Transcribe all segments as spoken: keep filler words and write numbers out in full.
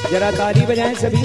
जरा ताली बजाएं सभी।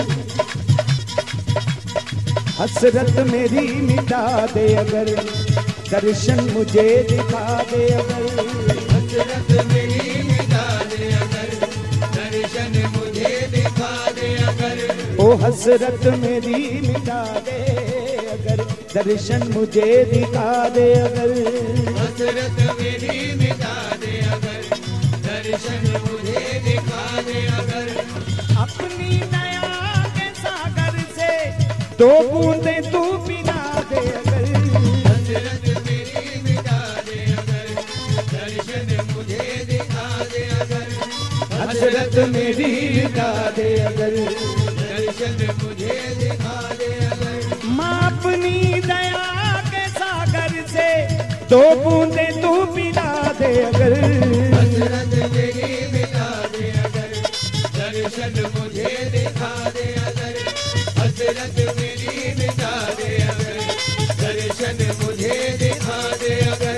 हसरत मेरी मिटा दे अगर, दर्शन मुझे दिखा दे अगर। हसरत मेरी मिटा दे अगर, दर्शन मुझे दिखा दे अगर। ओ हसरत मेरी मिटा दे अगर, दर्शन मुझे दिखा दे अगर। हसरत मेरी मिटा दे अगर, दर्शन मुझे दिखा दे अगर। अपनी दया के सागर से दो बूंदे तू पिला दे अगर। हसरत मेरी मिटा दे अगर, दर्शन मुझे दिखा दे अगर। हसरत मेरी मिटा दे अगर, दर्शन मुझे दिखा दे अगर। माँ अपनी दया के सागर से दो बूंदे तू पिला दे अगर। हसरत मेरी मिटा दे अगर, दर्शन मुझे दिखा दे अगर। हसरत मेरी मिटा दे अगर, दर्शन मुझे दिखा दे अगर।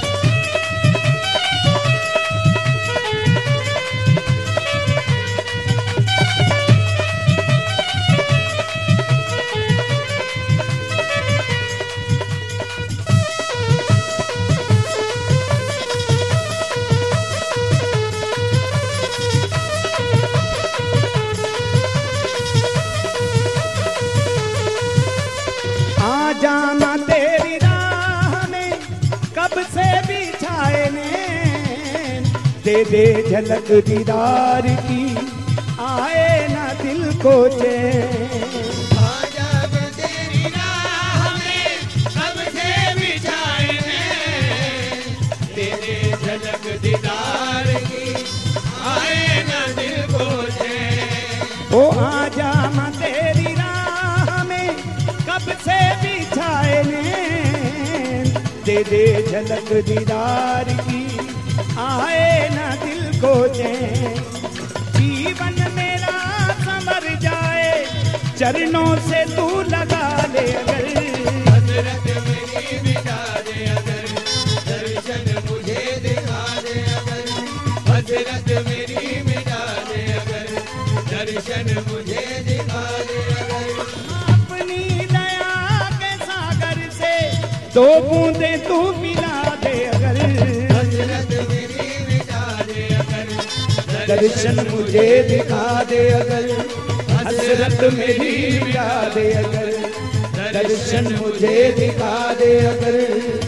जाना तेरी राह में कब से बिछाए नैन, दे दे झलक दीदार की आए ना दिल को चैन। आजा मैं तेरी राह में कब से बिछाए नैन, दे दे झलक दीदार की आए ना दिल को चैन। ओ आजा मैं तेरी राह में कब से बिछाए नैन, दे दे झलक दीदार की आए ना दिल को चैन। जीवन मेरा संवर जाए चरणों से तू लगा ले अगर। हसरत मेरी मिटा दे अगर, दर्शन मुझे दिखा दे अगर। हसरत मेरी मिटा दे अगर, दर्शन मुझे दिखा दे अगर। अपनी दया के सागर से दो बूंदे तू मिला दे अगर। हसरत मेरी मिटा दे अगर, दर्शन मुझे दिखा दे अगर। हसरत मेरी मिटा दे अगर, दर्शन मुझे दिखा दे अगर।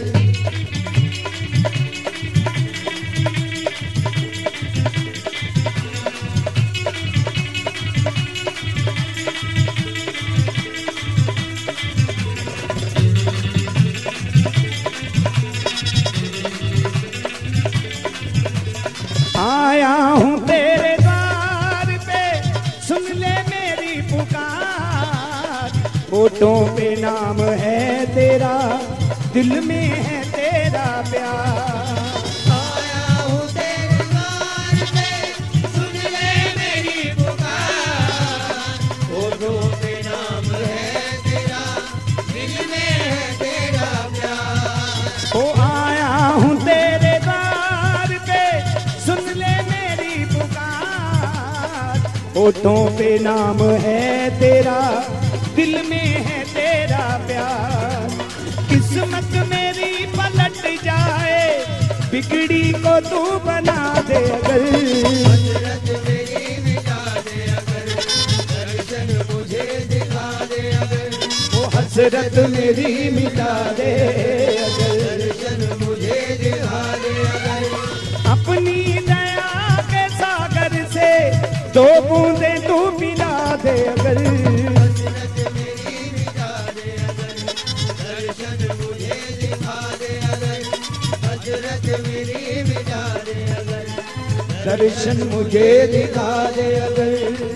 आया हूँ तेरे द्वार पे सुन ले मेरी पुकार। होठों पे नाम है तेरा, दिल में है तेरा प्यार। आया हूँ तेरे द्वार पे सुन ले मेरी पुकार। होठों पे नाम है तेरा, दिल में है तेरा प्यार। ओ आया हूँ तेरे द्वार पे सुन ले मेरी पुकार। होठों पे नाम है तेरा, दिल में है तेरा प्यार। किस्मत मेरी पलट जाए बिगड़ी को तू बना दे अगर। हसरत मेरी मिटा दे अगर, दर्शन मुझे दिखा दे अगर। वो हसरत मेरी मिटा दे अगर। दर्शन मुझे दिखा दे अगर। अपनी दया के सागर से दो बूंदे तू पिला दे अगर। हसरत मेरी मिटा दे अगर, दर्शन मुझे दिखा दे अगर। हसरत मेरी मिटा दे अगर, दर्शन मुझे दिखा दे अगर।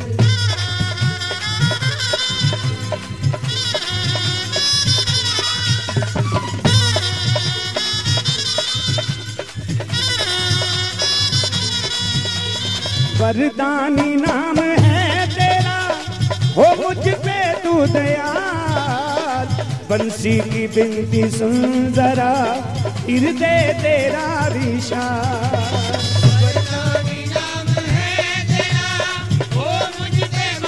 वरदानी नाम है तेरा, हो मुझ पे तू दयाल। बंसी की बिनती सुन जरा, हृदय तेरा विशाल। वरदानी नाम है तेरा, हो मुझ पे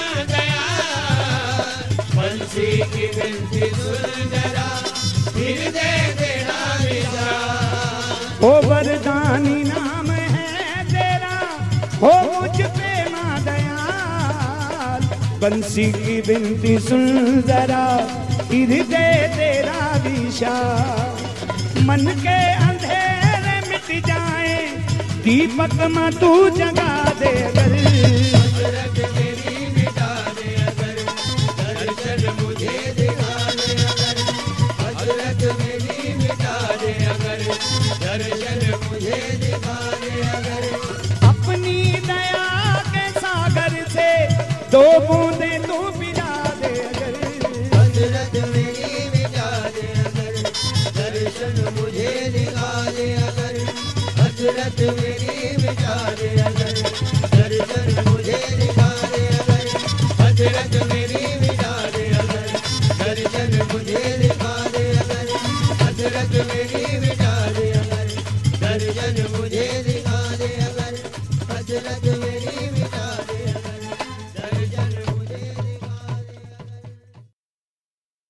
बंसी की बिनती सुन जरा, हृदय तेरा विशाल। मन के अंधेरे मिट जाए, दीपक में तू जगा दे अगर। हसरत मेरी मिटा दे अगर, दर्शन मुझे दिखा दे अगर। हसरत मेरी मिटा दे अगर, दर्शन मुझे दिखा दे अगर। अपनी दया के सागर से दो बूंदे तू पिला दे अगर। हसरत मेरी मिटा दे अगर, दर्शन मुझे दिखा दे अगर। हसरत